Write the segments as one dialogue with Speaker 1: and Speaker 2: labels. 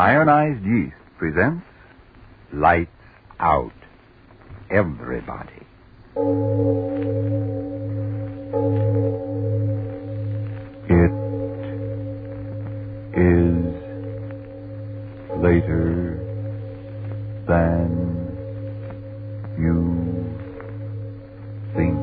Speaker 1: Ironized Yeast presents Lights Out, Everybody. It is later than you think.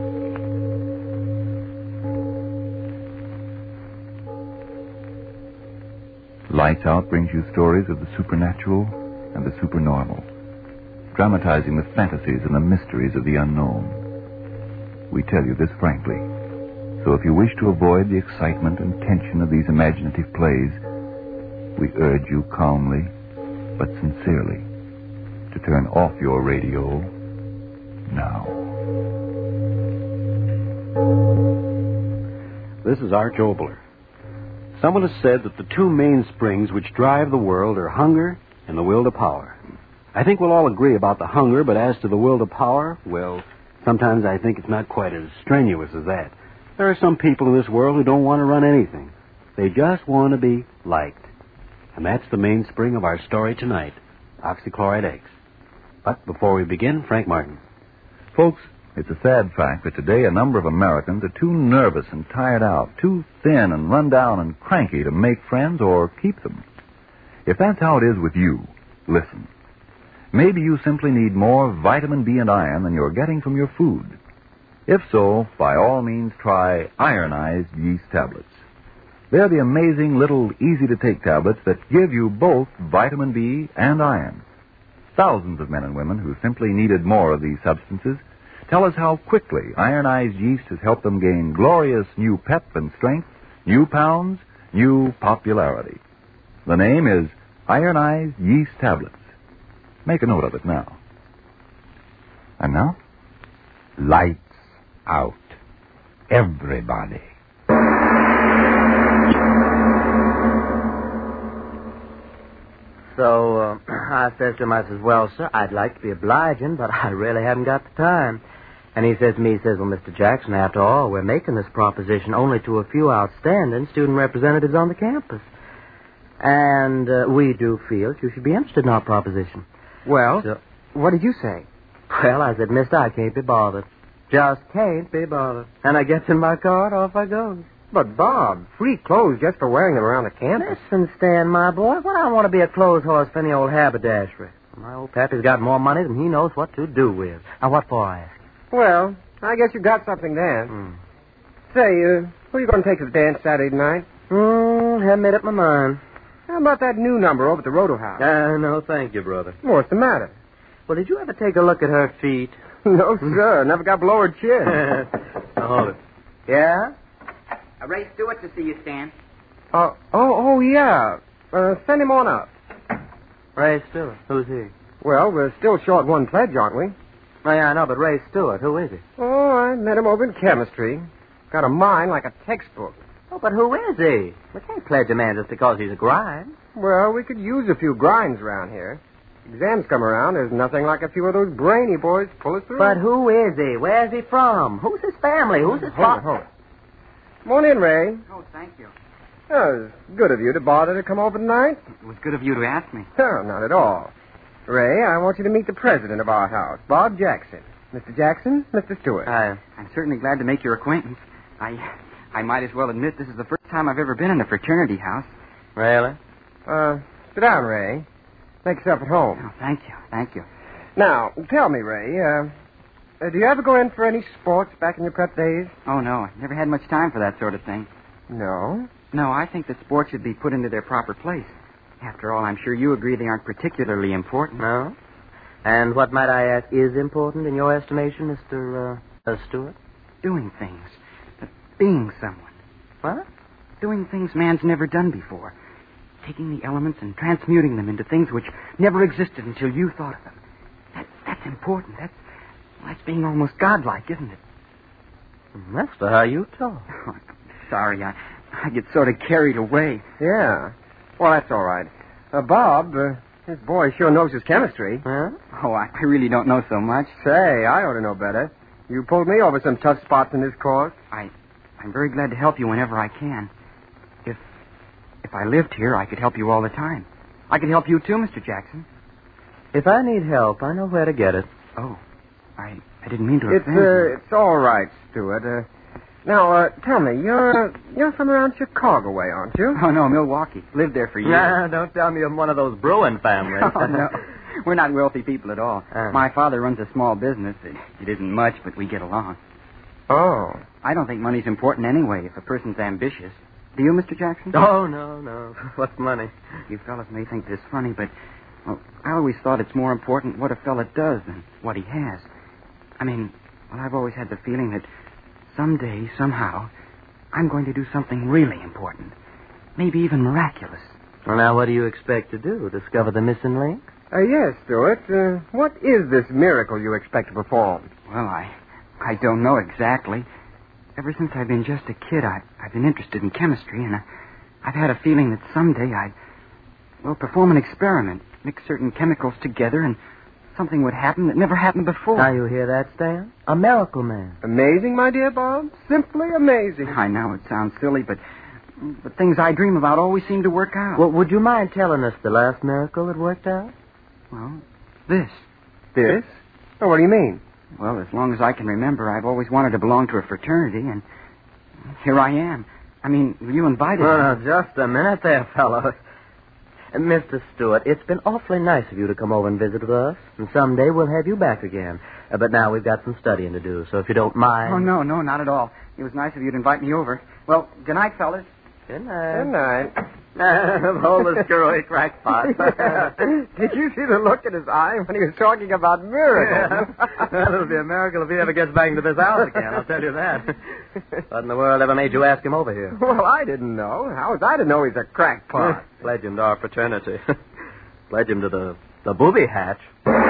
Speaker 1: Lights Out brings you stories of the supernatural and the supernormal, dramatizing the fantasies and the mysteries of the unknown. We tell you this frankly, so if you wish to avoid the excitement and tension of these imaginative plays, we urge you calmly but sincerely to turn off your radio now.
Speaker 2: This is Arch Obler. Someone has said that the two main springs which drive the world are hunger and the will to power. I think we'll all agree about the hunger, but as to the will to power, well, sometimes I think it's not quite as strenuous as that. There are some people in this world who don't want to run anything. They just want to be liked. And that's the mainspring of our story tonight, oxychloride X. But before we begin, Frank Martin.
Speaker 1: Folks, it's a sad fact that today a number of Americans are too nervous and tired out, too thin and run down and cranky to make friends or keep them. If that's how it is with you, listen. Maybe you simply need more vitamin B and iron than you're getting from your food. If so, by all means try ironized yeast tablets. They're the amazing little easy-to-take tablets that give you both vitamin B and iron. Thousands of men and women who simply needed more of these substances tell us how quickly ironized yeast has helped them gain glorious new pep and strength, new pounds, new popularity. The name is ironized yeast tablets. Make a note of it now. And now, lights out, everybody.
Speaker 3: So, I says to him, I says, well, sir, I'd like to be obliging, but I really haven't got the time. And he says to me, well, Mr. Jackson, after all, we're making this proposition only to a few outstanding student representatives on the campus. And we do feel you should be interested in our proposition.
Speaker 4: Well,
Speaker 3: So,
Speaker 4: what did you say?
Speaker 3: well, I said, mister, I can't be bothered. Just can't be bothered. And I gets in my car and off I goes.
Speaker 4: But, Bob, free clothes just for wearing them around the campus.
Speaker 3: Listen, Stan, my boy, why I want to be a clothes horse for any old haberdashery? My old pappy's got more money than he knows what to do with. Now, what for, I ask?
Speaker 4: Well, I guess you got something then. Say, who are you going to take to the dance Saturday night?
Speaker 3: Haven't made up my mind.
Speaker 4: How about that new number over at the Roto House?
Speaker 3: No, thank you, brother.
Speaker 4: What's the matter?
Speaker 3: Well, did you ever take a look at her feet?
Speaker 4: No, sir. Never got below her chin.
Speaker 3: Now, hold it. Yeah?
Speaker 5: Ray Stewart to see you, Stan.
Speaker 4: Yeah. Send him on up.
Speaker 3: Ray Stewart. Who's he?
Speaker 4: Well, we're still short one pledge, aren't we?
Speaker 3: Oh, yeah, I know, but Ray Stewart, who is he?
Speaker 4: Oh, I met him over in chemistry. Got a mind like a textbook.
Speaker 3: Oh, but who is he? We can't pledge a man just because he's a grind.
Speaker 4: Well, we could use a few grinds around here. Exams come around, there's nothing like a few of those brainy boys to pull us through.
Speaker 3: But who is he? Where's he from? Who's his family? Who's his
Speaker 4: Hold it. Come on in, Ray.
Speaker 5: Oh, thank you.
Speaker 4: Oh, it was good of you to bother to come over tonight.
Speaker 5: It was good of you to ask me.
Speaker 4: Oh, not at all. Ray, I want you to meet the president of our house, Bob Jackson. Mr. Jackson, Mr. Stewart.
Speaker 5: I'm certainly glad to make your acquaintance. I might as well admit this is the first time I've ever been in a fraternity house.
Speaker 3: Really?
Speaker 4: Sit down, Ray. Make yourself at home.
Speaker 5: Oh, thank you. Thank you.
Speaker 4: Now, tell me, Ray, do you ever go in for any sports back in your prep days?
Speaker 5: Oh, no. I never had much time for that sort of thing.
Speaker 4: No?
Speaker 5: No, I think that sports should be put into their proper place. After all, I'm sure you agree they aren't particularly important.
Speaker 3: No? And what, might I ask, is important in your estimation, Mr. Stewart?
Speaker 5: Doing things. Being someone.
Speaker 3: What?
Speaker 5: Doing things man's never done before. Taking the elements and transmuting them into things which never existed until you thought of them. That's important. That's being almost godlike, isn't it?
Speaker 3: Master, how you talk.
Speaker 5: Oh, sorry, I get sort of carried away.
Speaker 4: Yeah. Well, that's all right. Bob, this boy sure knows his chemistry.
Speaker 3: Huh?
Speaker 5: Oh, I really don't know so much.
Speaker 4: Say, I ought to know better. You pulled me over some tough spots in this course.
Speaker 5: I'm very glad to help you whenever I can. If I lived here, I could help you all the time. I can help you too, Mr. Jackson.
Speaker 3: If I need help, I know where to get it.
Speaker 5: Oh, I didn't mean to offend you.
Speaker 4: It's all right, Stuart. Now, tell me, you're from around Chicago way, aren't you?
Speaker 5: Oh, no, Milwaukee. Lived there for years.
Speaker 3: Nah, don't tell me I'm one of those Bruin families.
Speaker 5: Oh, no. We're not wealthy people at all. My father runs a small business. It isn't much, but we get along.
Speaker 4: Oh.
Speaker 5: I don't think money's important anyway if a person's ambitious. Do you, Mr. Jackson?
Speaker 3: Oh, no. What's money?
Speaker 5: You fellas may think this funny, but I always thought it's more important what a fella does than what he has. I mean, I've always had the feeling that someday, somehow, I'm going to do something really important. Maybe even miraculous.
Speaker 3: Well, now, what do you expect to do? Discover the missing link?
Speaker 4: Yes, Stuart. What is this miracle you expect to perform?
Speaker 5: Well, I don't know exactly. Ever since I've been just a kid, I've been interested in chemistry, and I've had a feeling that someday I'd perform an experiment, mix certain chemicals together, and something would happen that never happened before.
Speaker 3: Now you hear that, Stan? A miracle man.
Speaker 4: Amazing, my dear Bob. Simply amazing.
Speaker 5: I know it sounds silly, but things I dream about always seem to work out.
Speaker 3: Well, would you mind telling us the last miracle that worked out?
Speaker 5: Well, this.
Speaker 4: This? Oh, what do you mean?
Speaker 5: Well, as long as I can remember, I've always wanted to belong to a fraternity, and here I am. I mean, you invited me.
Speaker 3: Well, just a minute there, fellow. Mr. Stewart, it's been awfully nice of you to come over and visit with us, and someday we'll have you back again. But now we've got some studying to do, so if you don't mind...
Speaker 5: Oh, no, not at all. It was nice of you to invite me over. Well, good night, fellas.
Speaker 3: Good night.
Speaker 4: Good night.
Speaker 3: Hold the screwy crackpot.
Speaker 4: Did you see the look in his eye when he was talking about miracles?
Speaker 3: Well, it'll be a miracle if he ever gets back into this house again, I'll tell you that. What in the world ever made you ask him over here?
Speaker 4: Well, I didn't know. How was I to know he's a crackpot?
Speaker 3: Pledge him to our fraternity. Pledge him to the booby hatch.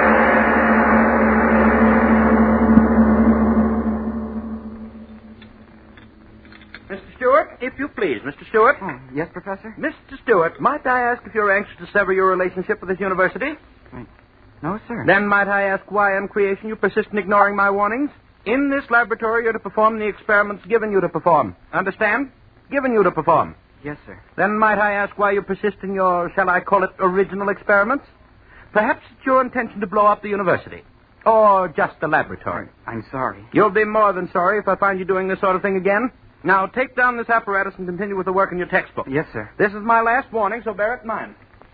Speaker 6: Mr. Stewart, if you please. Mr. Stewart?
Speaker 5: Oh, yes, Professor?
Speaker 6: Mr. Stewart, might I ask if you're anxious to sever your relationship with this university?
Speaker 5: No, sir.
Speaker 6: Then might I ask why in creation you persist in ignoring my warnings? In this laboratory you're to perform the experiments given you to perform. Understand? Given you to perform.
Speaker 5: Yes, sir.
Speaker 6: Then might I ask why you persist in your, shall I call it, original experiments? Perhaps it's your intention to blow up the university. Or just the laboratory.
Speaker 5: I'm sorry.
Speaker 6: You'll be more than sorry if I find you doing this sort of thing again. Now, take down this apparatus and continue with the work in your textbook.
Speaker 5: Yes, sir.
Speaker 6: This is my last warning, so bear it in mind.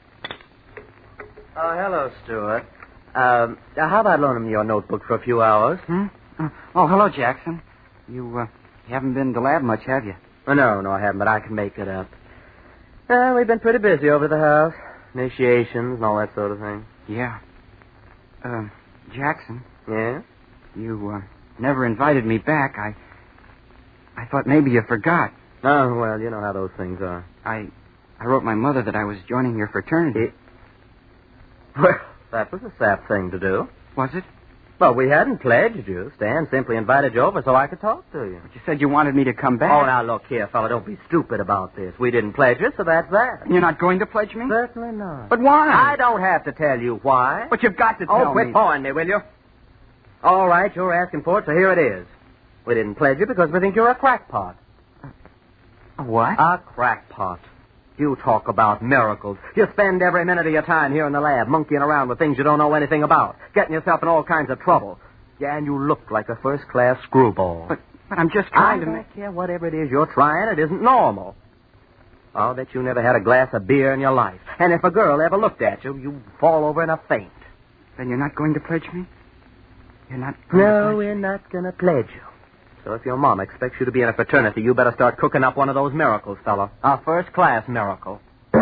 Speaker 3: Oh, hello, Stuart. How about loaning me your notebook for a few hours?
Speaker 5: Oh, hello, Jackson. You haven't been to lab much, have you?
Speaker 3: Oh, no, I haven't, but I can make it up. We've been pretty busy over the house. Initiations and all that sort of thing.
Speaker 5: Yeah. Jackson.
Speaker 3: Yeah?
Speaker 5: You never invited me back. I thought maybe you forgot.
Speaker 3: Oh, well, you know how those things are.
Speaker 5: I wrote my mother that I was joining your fraternity.
Speaker 3: Well, that was a sap thing to do.
Speaker 5: Was it?
Speaker 3: Well, we hadn't pledged you. Stan simply invited you over so I could talk to you.
Speaker 5: But you said you wanted me to come back.
Speaker 3: Oh, now, look here, fella. Don't be stupid about this. We didn't pledge you, so that's that.
Speaker 5: You're not going to pledge me?
Speaker 3: Certainly not.
Speaker 5: But why?
Speaker 3: I don't have to tell you why.
Speaker 5: But you've got to tell me.
Speaker 3: Oh, quit pawing me, will you? All right, you're asking for it, so here it is. We didn't pledge you because we think you're a crackpot.
Speaker 5: A what?
Speaker 3: A crackpot. You talk about miracles. You spend every minute of your time here in the lab monkeying around with things you don't know anything about, getting yourself in all kinds of trouble. Yeah, and you look like a first-class screwball.
Speaker 5: But I'm just trying to
Speaker 3: I
Speaker 5: make...
Speaker 3: don't care whatever it is you're trying. It isn't normal. I'll bet you never had a glass of beer in your life. And if a girl ever looked at you, you'd fall over in a faint.
Speaker 5: Then you're not going to pledge me? You're not going to
Speaker 3: No,
Speaker 5: pledge me?
Speaker 3: we're not going to pledge you. So if your mom expects you to be in a fraternity, you better start cooking up one of those miracles, fella. A first-class miracle.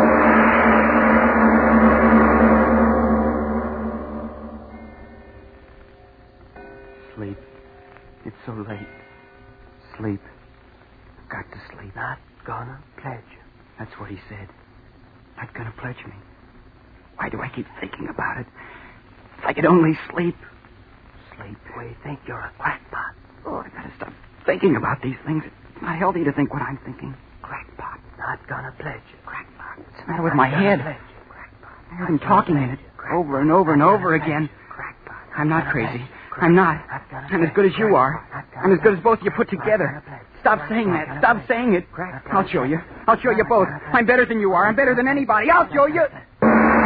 Speaker 5: Sleep. It's so late. Sleep. I've got to sleep.
Speaker 3: Not gonna pledge you.
Speaker 5: That's what he said. Not gonna pledge me. Why do I keep thinking about it? If I could only sleep. Sleep.
Speaker 3: We think you're a crackpot.
Speaker 5: Oh, I gotta stop thinking about these things. It's not healthy to think what I'm thinking.
Speaker 3: Crackpot. Not gonna pledge you. Crackpot.
Speaker 5: What's the matter with my head? I heard him talking in it over and over and over again. I'm not crazy. I'm not. I'm as good as you are. I'm as good as both of you put together. Stop saying that. Stop saying it. I'll show you. I'll show you both. I'm better than you are. I'm better than anybody. I'll show you.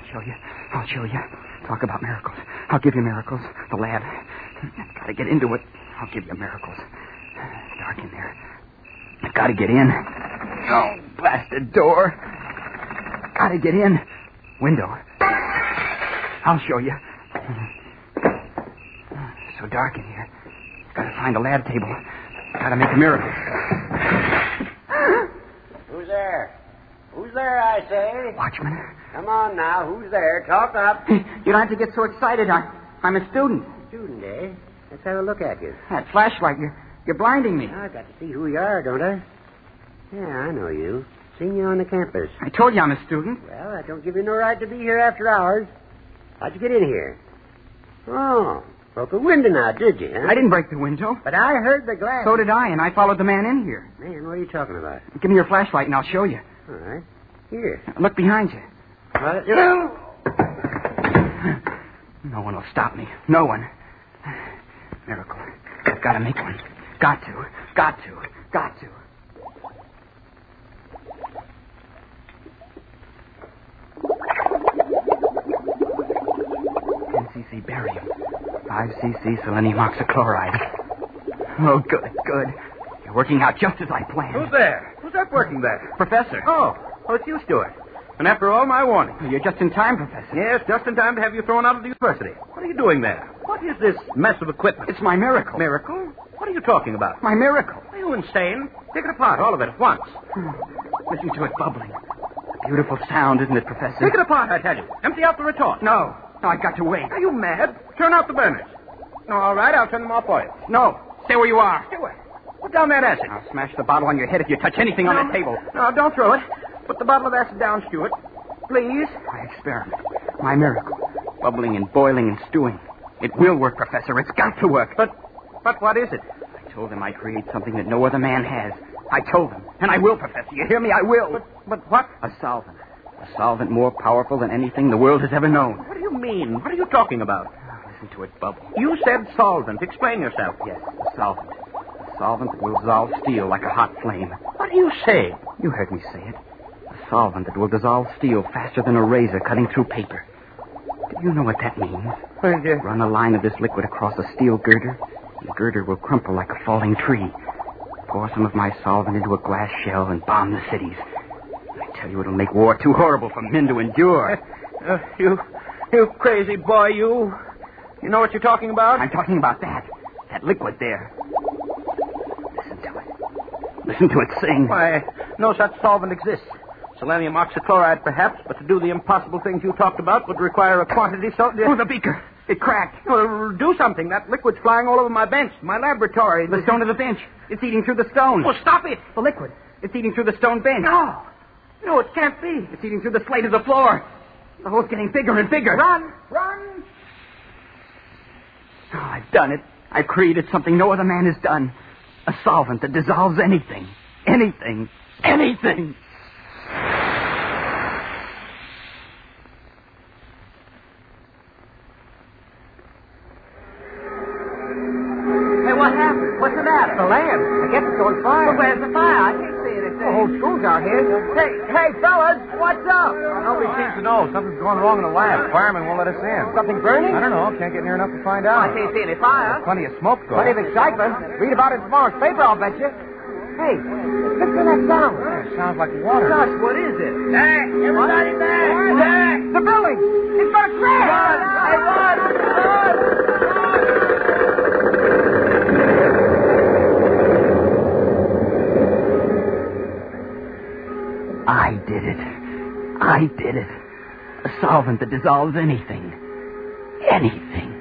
Speaker 5: I'll show you. Talk about miracles. I'll give you miracles. The lab. I've got to get into it. I'll give you miracles. It's dark in there. I've got to get in. Oh, blasted door. Got to get in. Window. I'll show you. So dark in here. Got to find a lab table. Got to make a miracle.
Speaker 7: Who's there? Who's there, I say?
Speaker 5: Watchman.
Speaker 7: Come on now. Who's there? Talk up.
Speaker 5: You don't have to get so excited. I'm a student.
Speaker 7: Student, eh? Let's have a look at you.
Speaker 5: That flashlight, you're blinding me.
Speaker 7: I've got to see who you are, don't I? Yeah, I know you. Seen you on the campus.
Speaker 5: I told you I'm a student.
Speaker 7: Well, that don't give you no right to be here after hours. How'd you get in here? Oh, broke a window now, did you, huh?
Speaker 5: I didn't break the window.
Speaker 7: But I heard the glass.
Speaker 5: So did I, and I followed the man in here.
Speaker 7: Man, what are you talking about?
Speaker 5: Give me your flashlight and I'll show you.
Speaker 7: All right. Here.
Speaker 5: Look behind you.
Speaker 7: Well,
Speaker 5: No one will stop me. No one. Miracle. I've got to make one. Got to. 10 cc barium. 5 cc selenium oxychloride. Oh, good. You're working out just as I planned.
Speaker 6: Who's there? Who's that working there?
Speaker 5: Professor.
Speaker 6: Oh, it's you, Stuart. And after all my warning.
Speaker 5: You're just in time, Professor.
Speaker 6: Yes, just in time to have you thrown out of the university. What are you doing there? What is this mess of equipment?
Speaker 5: It's my miracle.
Speaker 6: Miracle? What are you talking about?
Speaker 5: My miracle.
Speaker 6: Are you insane? Take it apart, all of it, at once.
Speaker 5: Listen to it bubbling. A beautiful sound, isn't it, Professor?
Speaker 6: Take it apart, I tell you. Empty out the retort.
Speaker 5: No, I've got to wait.
Speaker 6: Are you mad? Turn out the burners. No, all right, I'll turn them off for you.
Speaker 5: No, stay where you are.
Speaker 6: Stuart, put down that acid.
Speaker 5: I'll smash the bottle on your head if you touch anything on that table.
Speaker 6: No, don't throw it. Put the bottle of acid down, Stuart. Please.
Speaker 5: My experiment. My miracle. Bubbling and boiling and stewing. It will work, Professor. It's got to work.
Speaker 6: But what is it?
Speaker 5: I told him I'd create something that no other man has. I told him. And I will, Professor. You hear me? I will.
Speaker 6: But what?
Speaker 5: A solvent. A solvent more powerful than anything the world has ever known.
Speaker 6: What do you mean? What are you talking about?
Speaker 5: Listen to it bubble.
Speaker 6: You said solvent. Explain yourself.
Speaker 5: Yes, a solvent. A solvent that will dissolve steel like a hot flame.
Speaker 6: What do you say?
Speaker 5: You heard me say it. A solvent that will dissolve steel faster than a razor cutting through paper. Do you know what that means? Run a line of this liquid across a steel girder, and the girder will crumple like a falling tree. Pour some of my solvent into a glass shell and bomb the cities. I tell you, it'll make war too horrible for men to endure.
Speaker 6: You crazy boy, you. You know what you're talking about?
Speaker 5: I'm talking about that. That liquid there. Listen to it. Listen to it sing.
Speaker 6: Why, no such solvent exists. Selenium oxychloride, perhaps, but to do the impossible things you talked about would require a quantity so...
Speaker 5: Oh, the beaker. It cracked.
Speaker 6: Well, do something. That liquid's flying all over my bench, my laboratory.
Speaker 5: The stone of the bench. It's eating through the stone.
Speaker 6: Oh, stop it.
Speaker 5: The liquid. It's eating through the stone bench.
Speaker 6: No, it can't be.
Speaker 5: It's eating through the slate of the floor. The hole's getting bigger and bigger.
Speaker 6: Run!
Speaker 5: Oh, I've done it. I've created something no other man has done. A solvent that dissolves anything. Anything.
Speaker 3: Hey, what happened? What's the matter?
Speaker 4: The lamp. I guess it's on fire.
Speaker 3: Well, where's the fire? I can't see anything.
Speaker 4: The whole school's out here. Hey, fellas, what's up?
Speaker 8: Nobody seems to know. Something's going wrong in the lab. Firemen won't let us in.
Speaker 4: Something burning?
Speaker 8: I don't know. Can't get near enough to find
Speaker 3: I
Speaker 8: out.
Speaker 3: can't see any fire.
Speaker 8: Plenty of smoke, though.
Speaker 4: Plenty of excitement. Read about it in tomorrow's paper, I'll bet you. Hey, listen to that sound.
Speaker 8: It sounds like water.
Speaker 3: Gosh, what is it?
Speaker 7: Hey, everybody back! Back!
Speaker 4: The building! It's going to crash!
Speaker 3: Run!
Speaker 5: I did it. A solvent that dissolves anything. Anything.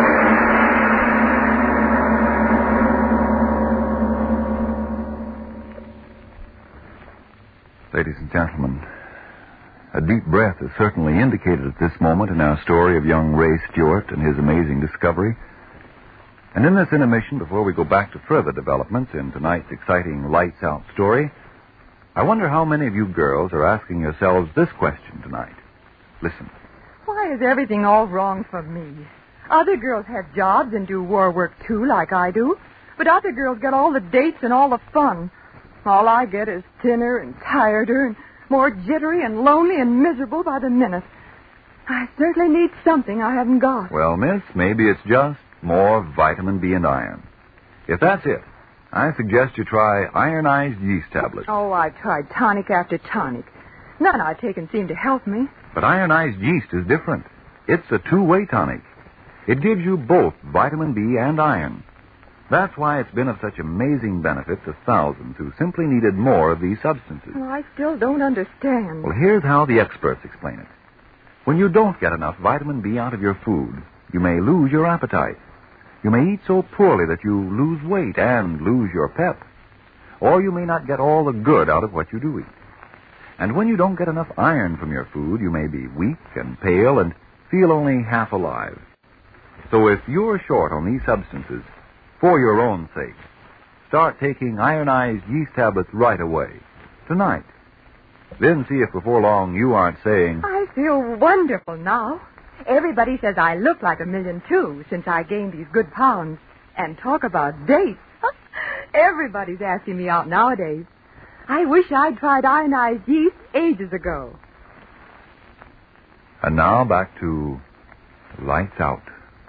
Speaker 1: Ladies and gentlemen, a deep breath is certainly indicated at this moment in our story of young Ray Stewart and his amazing discovery. And in this intermission, before we go back to further developments in tonight's exciting Lights Out story, I wonder how many of you girls are asking yourselves this question tonight. Listen.
Speaker 9: Why is everything all wrong for me? Other girls have jobs and do war work, too, like I do. But other girls get all the dates and all the fun. All I get is thinner and tireder and more jittery and lonely and miserable by the minute. I certainly need something I haven't got.
Speaker 1: Well, miss, maybe it's just more vitamin B and iron. If that's it, I suggest you try ironized yeast tablets.
Speaker 9: Oh, I've tried tonic after tonic. None I've taken seem to help me.
Speaker 1: But ironized yeast is different. It's a two-way tonic. It gives you both vitamin B and iron. That's why it's been of such amazing benefit to thousands who simply needed more of these substances.
Speaker 9: Well, I still don't understand.
Speaker 1: Well, here's how the experts explain it. When you don't get enough vitamin B out of your food, you may lose your appetite. You may eat so poorly that you lose weight and lose your pep. Or you may not get all the good out of what you do eat. And when you don't get enough iron from your food, you may be weak and pale and feel only half alive. So if you're short on these substances, for your own sake, start taking ironized yeast tablets right away, tonight. Then see if before long you aren't saying,
Speaker 9: I feel wonderful now. Everybody says I look like 1,000,000 too since I gained these good pounds. And talk about dates. Everybody's asking me out nowadays. I wish I'd tried ironized yeast ages ago.
Speaker 1: And now back to Lights Out.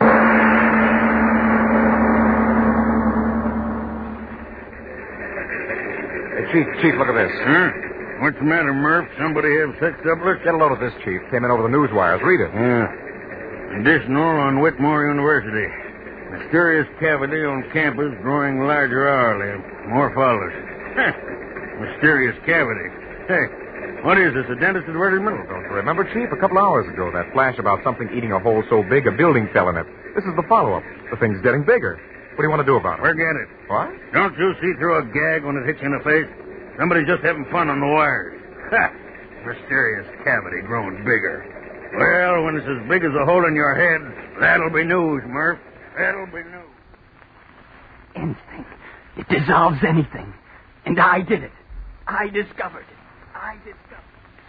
Speaker 8: Hey, Chief, look at this.
Speaker 10: Huh? What's the matter, Murph? Somebody have sex doublers?
Speaker 8: Get a load of this, Chief. Came in over the news wires. Read it.
Speaker 10: Additional on Whitmore University. Mysterious cavity on campus growing larger hourly. More follows. Mysterious cavity. Hey, what is this, a dentist advertisement?
Speaker 8: Don't you remember, Chief? A couple hours ago, that flash about something eating a hole so big a building fell in it. This is the follow-up. The thing's getting bigger. What do you want to do about it?
Speaker 10: Forget it.
Speaker 8: What?
Speaker 10: Don't you see through a gag when it hits you in the face? Somebody's just having fun on the wires. Ha! Mysterious cavity growing bigger. Well, when it's as big as a hole in your head, that'll be news, Murph. That'll be news.
Speaker 6: Anything. It dissolves anything. And I did it. I discovered it. I discovered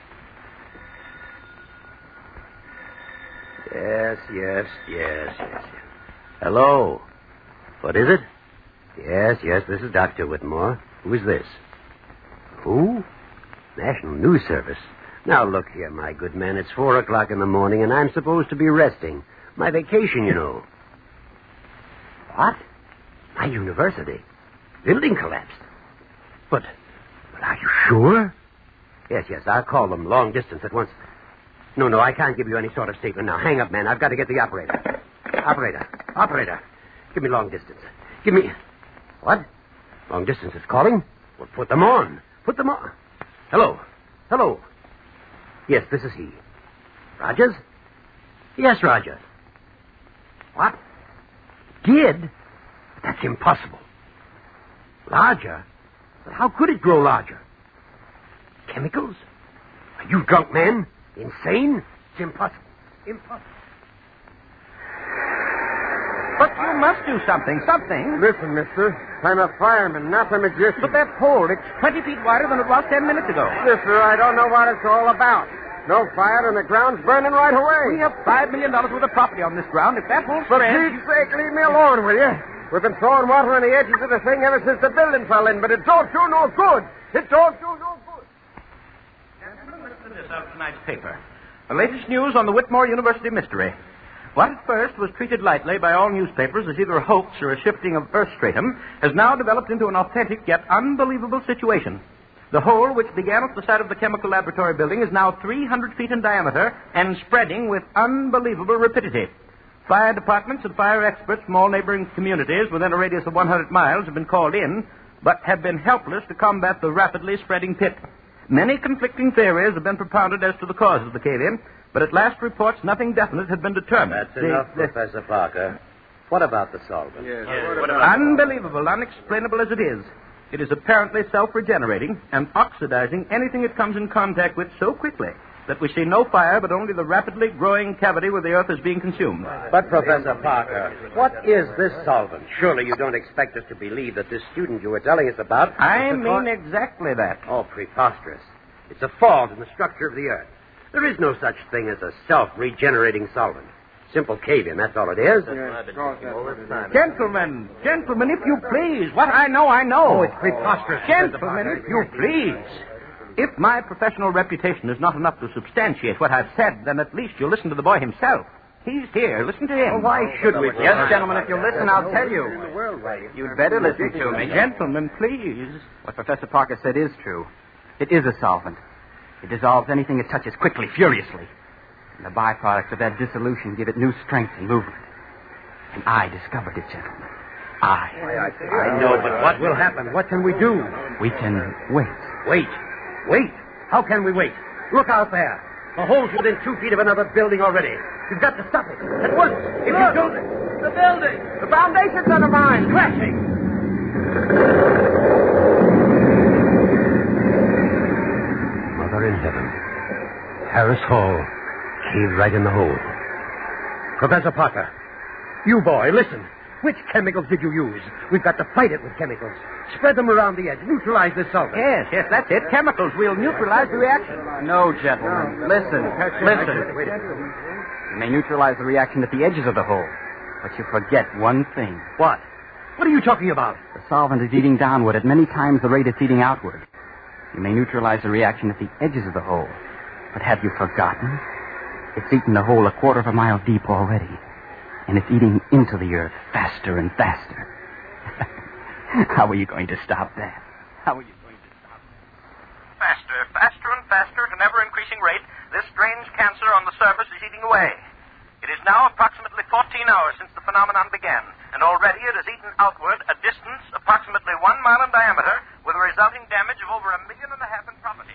Speaker 7: it. Yes. Hello. What is it? Yes, this is Dr. Whitmore. Who is this? Who? National News Service. Now, look here, my good man. It's 4 o'clock in the morning, and I'm supposed to be resting. My vacation, you know. What? My university? Building collapsed. But are you sure? Yes, I'll call them long distance at once. No, I can't give you any sort of statement now. Hang up, man. I've got to get the operator. Operator. Give me long distance. Give me... What? Long distance is calling? Well, put them on. Hello. Yes, this is he. Rogers? Yes, Rogers. What? Did? That's impossible. Larger? But how could it grow larger? Chemicals? Are you drunk, man? Insane? It's impossible.
Speaker 6: But you must do something.
Speaker 4: Listen, mister. I'm a fireman, not a magician.
Speaker 6: But that hole, it's 20 feet wider than it was 10 minutes ago.
Speaker 4: Mister, I don't know what it's all about. No fire and the ground's burning right away.
Speaker 6: We have $5 million worth of property on this ground. If that won't
Speaker 4: For
Speaker 6: spread...
Speaker 4: Pete's sake, leave me alone, will you? We've been throwing water on the edges of the thing ever since the building fell in, but it don't do no good.
Speaker 6: Gentlemen, listen to this out of tonight's paper. The latest news on the Whitmore University mystery. What at first was treated lightly by all newspapers as either a hoax or a shifting of earth stratum has now developed into an authentic yet unbelievable situation. The hole, which began at the side of the chemical laboratory building, is now 300 feet in diameter and spreading with unbelievable rapidity. Fire departments and fire experts from all neighboring communities within a radius of 100 miles have been called in, but have been helpless to combat the rapidly spreading pit. Many conflicting theories have been propounded as to the cause of the cave-in, but at last reports nothing definite had been determined.
Speaker 7: That's enough, Professor Parker. What about the solvent?
Speaker 6: Unbelievable, unexplainable as it is apparently self-regenerating and oxidizing anything it comes in contact with so quickly that we see no fire but only the rapidly growing cavity where the earth is being consumed.
Speaker 7: But, Professor Parker, what is this solvent? Surely you don't expect us to believe that this student you were telling us about...
Speaker 6: I mean exactly that.
Speaker 7: Oh, preposterous. It's a fault in the structure of the earth. There is no such thing as a self-regenerating solvent. Simple cave-in, that's all it is.
Speaker 6: Gentlemen, if you please. What I know, I know.
Speaker 7: Oh, it's preposterous.
Speaker 6: Gentlemen, if you please. If my professional reputation is not enough to substantiate what I've said, then at least you'll listen to the boy himself. He's here. Listen to him.
Speaker 3: Well, why should we?
Speaker 5: Yes, gentlemen, if you'll listen, I'll tell you. You'd better listen to me.
Speaker 6: Gentlemen, please.
Speaker 5: What Professor Parker said is true. It is a solvent. It dissolves anything it touches quickly, furiously. And the byproducts of that dissolution give it new strength and movement. And I discovered it, gentlemen.
Speaker 7: I know, but what will happen? What can we do?
Speaker 5: We can wait.
Speaker 7: Wait. Wait? How can we wait? Look out there. The hole's within 2 feet of another building already. You've got to stop it. At once. If you don't...
Speaker 4: The building! The foundation's undermined!
Speaker 7: Crashing! Mother in heaven. Harris Hall caved right in the hole. Professor Parker, you boy, listen. Which chemicals did you use? We've got to fight it with chemicals. Spread them around the edge. Neutralize this solvent.
Speaker 6: Yes, that's it. Chemicals. We'll neutralize the reaction.
Speaker 5: No, gentlemen. Listen. You may neutralize the reaction at the edges of the hole, but you forget one thing.
Speaker 7: What? What are you talking about?
Speaker 5: The solvent is eating downward at many times the rate it's eating outward. You may neutralize the reaction at the edges of the hole, but have you forgotten? It's eaten the hole 1/4 of a mile deep already, and it's eating into the earth faster and faster. How are you going to stop that?
Speaker 6: Faster and faster at an ever-increasing rate, this strange cancer on the surface is eating away. It is now approximately 14 hours since the phenomenon began, and already it has eaten outward a distance approximately 1 mile in diameter, with a resulting damage of over 1.5 million in property.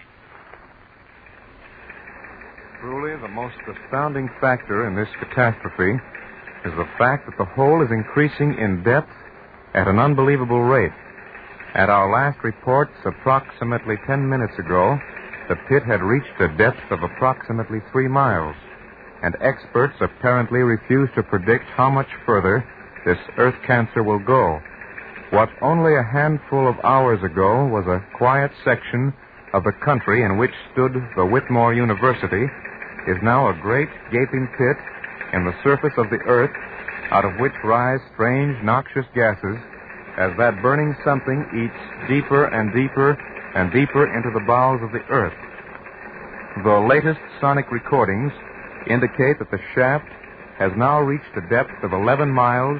Speaker 8: Truly, the most astounding factor in this catastrophe is the fact that the hole is increasing in depth at an unbelievable rate. At our last reports, approximately 10 minutes ago, the pit had reached a depth of approximately 3 miles, and experts apparently refuse to predict how much further this earth cancer will go. What only a handful of hours ago was a quiet section of the country in which stood the Whitmore University is now a great gaping pit in the surface of the earth, out of which rise strange noxious gases as that burning something eats deeper and deeper and deeper into the bowels of the earth. The latest sonic recordings indicate that the shaft has now reached a depth of 11 miles,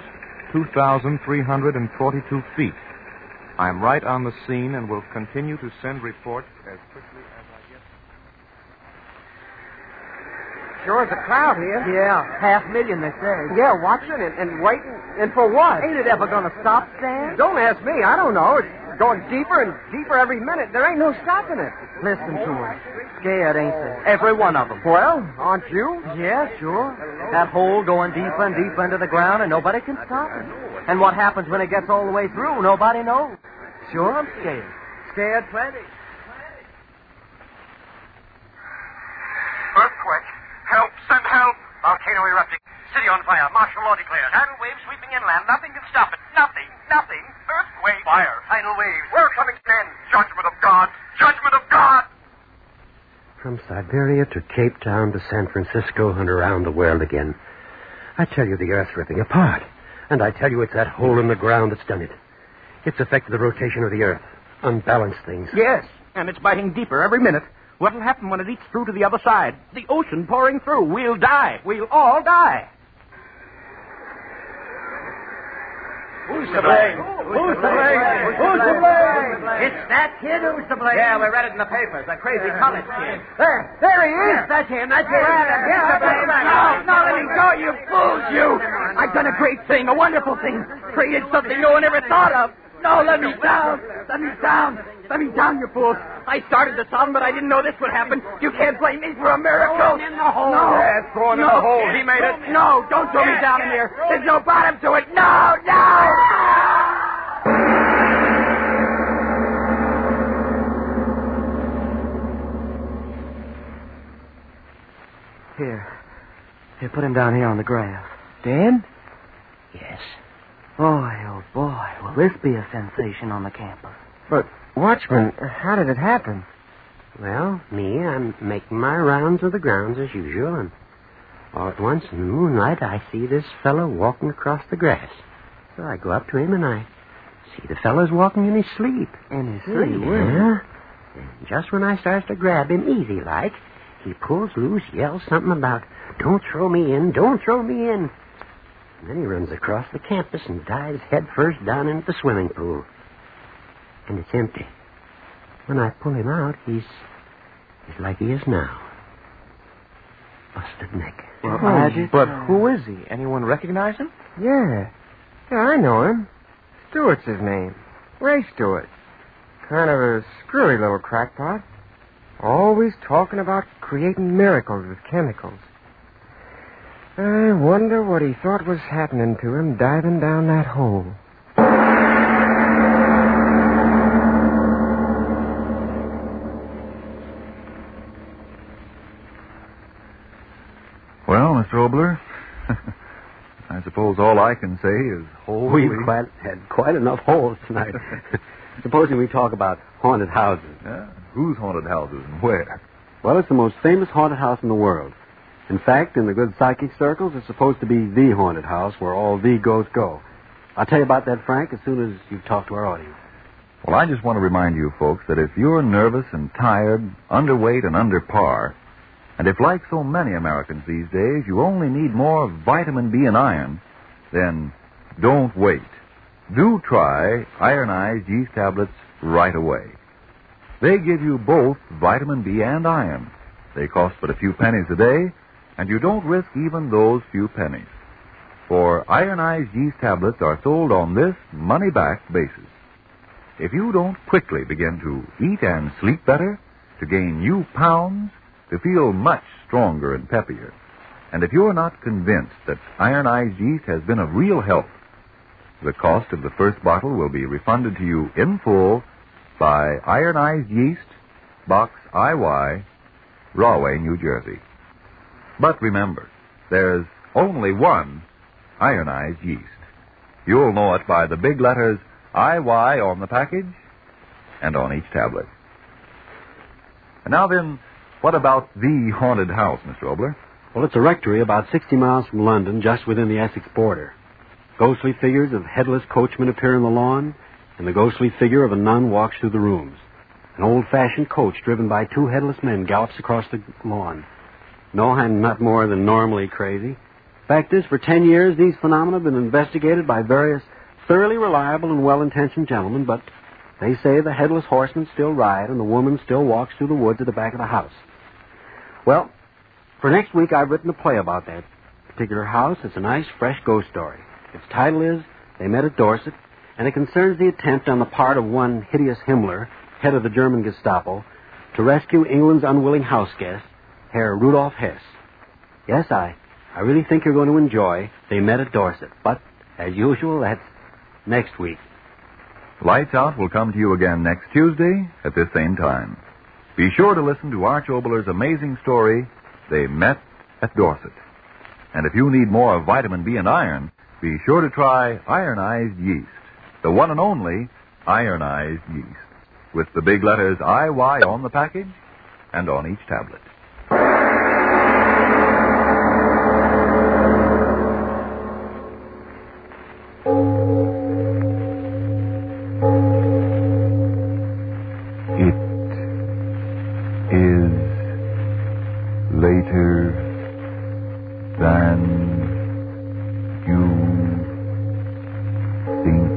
Speaker 8: 2,342 feet. I'm right on the scene and will continue to send reports as quickly as I get them.
Speaker 4: Sure is a crowd here.
Speaker 3: Yeah, 500,000, they say.
Speaker 4: Yeah, watching and waiting. And for what?
Speaker 3: Ain't it ever going to stop, Stan?
Speaker 4: Don't ask me. I don't know. It's going deeper and deeper every minute. There ain't no stopping it.
Speaker 3: Listen to them. Scared, ain't they?
Speaker 6: Every one of them.
Speaker 4: Well, aren't you?
Speaker 3: Yeah, sure. That hole going deeper and deeper into the ground, and nobody can stop it. And what happens when it gets all the way through, nobody knows. Sure, I'm scared. Scared plenty.
Speaker 6: Earthquake. Help. Send help. Volcano erupting. City on fire. Martial law declared. Tidal waves sweeping inland. Nothing can stop it. Nothing. Earthquake. Fire. Tidal waves. We're coming to an end. Judgment of God. Judgment of God.
Speaker 7: From Siberia to Cape Town to San Francisco and around the world again. I tell you, the earth's ripping apart. And I tell you, it's that hole in the ground that's done it. It's affected the rotation of the earth. Unbalanced things.
Speaker 6: Yes, and it's biting deeper every minute. What'll happen when it eats through to the other side? The ocean pouring through. We'll die. We'll all die.
Speaker 7: Who's to blame? Who's to blame? Who's to blame?
Speaker 3: It's that kid who's to blame.
Speaker 6: Yeah, we read it in the papers. That crazy college kid.
Speaker 4: There he is.
Speaker 3: That's him. That's him.
Speaker 5: No, let me go, you fools, you! I've done a great thing, a wonderful thing. Created something no one ever thought of. No, let me down. Let me down. Let me down, you fools. I started the song, but I didn't know this would happen. You can't blame me for a miracle.
Speaker 4: Throw him in the hole.
Speaker 5: No.
Speaker 4: Yeah, throw him in the hole. He made it.
Speaker 5: No, don't throw me down in there. There's no bottom to it. No.
Speaker 3: Here, put him down here on the grass.
Speaker 4: Dan?
Speaker 7: Yes.
Speaker 3: Boy, oh boy, will this be a sensation on the campus.
Speaker 4: But, Watchman, how did it happen?
Speaker 7: Well, I'm making my rounds of the grounds as usual, and all at once in the moonlight I see this fellow walking across the grass. So I go up to him and I see the fellow's walking in his sleep.
Speaker 3: In his sleep?
Speaker 7: Yeah. And just when I starts to grab him easy like, he pulls loose, yells something about, "Don't throw me in, don't throw me in." And then he runs across the campus and dives headfirst down into the swimming pool. And it's empty. When I pull him out, he's like he is now. Busted neck.
Speaker 6: Well,
Speaker 8: But who is he? Anyone recognize him?
Speaker 4: Yeah. Yeah, I know him. Stewart's his name. Ray Stewart. Kind of a screwy little crackpot. Always talking about creating miracles with chemicals. I wonder what he thought was happening to him diving down that hole.
Speaker 1: Well, Mr. Obler, I suppose all I can say is holy...
Speaker 2: We've had quite enough holes tonight. Supposing we talk about haunted houses.
Speaker 1: Yeah? Whose haunted houses and where?
Speaker 2: Well, it's the most famous haunted house in the world. In fact, in the good psychic circles, it's supposed to be the haunted house where all the ghosts go. I'll tell you about that, Frank, as soon as you've talked to our audience.
Speaker 1: Well, I just want to remind you folks that if you're nervous and tired, underweight and under par, and if, like so many Americans these days, you only need more vitamin B and iron, then don't wait. Do try ironized yeast tablets right away. They give you both vitamin B and iron. They cost but a few pennies a day, and you don't risk even those few pennies. For ironized yeast tablets are sold on this money-back basis. If you don't quickly begin to eat and sleep better, to gain new pounds, to feel much stronger and peppier, and if you're not convinced that ironized yeast has been of real help, the cost of the first bottle will be refunded to you in full by Ironized Yeast, Box IY, Rahway, New Jersey. But remember, there's only one ironized yeast. You'll know it by the big letters IY on the package and on each tablet. And now then, what about the haunted house, Mr. Obler?
Speaker 2: Well, it's a rectory about 60 miles from London, just within the Essex border. Ghostly figures of headless coachmen appear on the lawn, and the ghostly figure of a nun walks through the rooms. An old-fashioned coach driven by two headless men gallops across the lawn. No, I'm not more than normally crazy. Fact is, for 10 years, these phenomena have been investigated by various thoroughly reliable and well-intentioned gentlemen, but they say the headless horsemen still ride and the woman still walks through the woods at the back of the house. Well, for next week, I've written a play about that particular house. It's a nice, fresh ghost story. Its title is They Met at Dorset, and it concerns the attempt on the part of one hideous Himmler, head of the German Gestapo, to rescue England's unwilling house guest, Herr Rudolf Hess. Yes, I really think you're going to enjoy They Met at Dorset, but, as usual, that's next week.
Speaker 1: Lights Out will come to you again next Tuesday at this same time. Be sure to listen to Arch Obler's amazing story, They Met at Dorset. And if you need more of vitamin B and iron, be sure to try ironized yeast, the one and only ironized yeast, with the big letters IY on the package and on each tablet. Later than you think.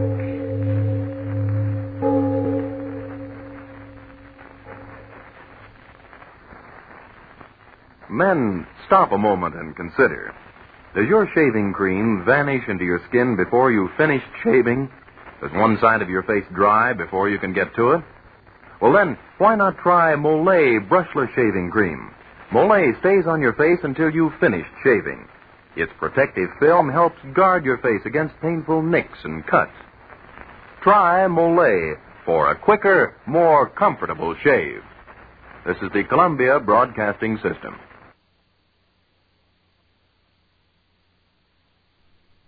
Speaker 8: Men, stop a moment and consider. Does your shaving cream vanish into your skin before you've finished shaving? Does one side of your face dry before you can get to it? Well then, why not try Molay Brushless Shaving Cream? Molay stays on your face until you've finished shaving. Its protective film helps guard your face against painful nicks and cuts. Try Molay for a quicker, more comfortable shave. This is the Columbia Broadcasting System.